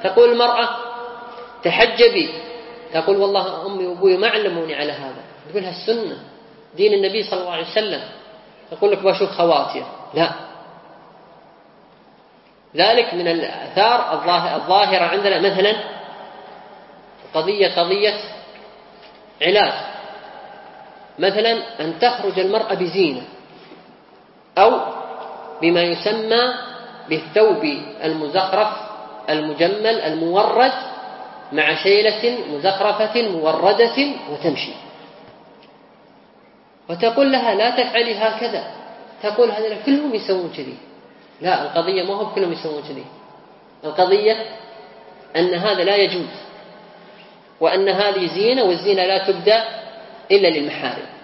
تقول المرأة تحجبي، تقول والله أمي وأبوي ما علموني على هذا، تقولها السنة دين النبي صلى الله عليه وسلم. تقول لك بشوف خواتي، لا. ذلك من الآثار الظاهرة عندنا، مثلا قضية علاج، مثلا أن تخرج المرأة بزينة أو بما يسمى بالثوب المزخرف المجمل المورد مع شيلة مزخرفة موردة وتمشي، وتقول لها لا تفعلي هكذا، تقول هذا كلهم يسوون كذي. لا، القضية ما هو كلهم يسوون كذي، القضية أن هذا لا يجوز، وأن هذه زينة، والزينة لا تبدأ إلا للمحارم.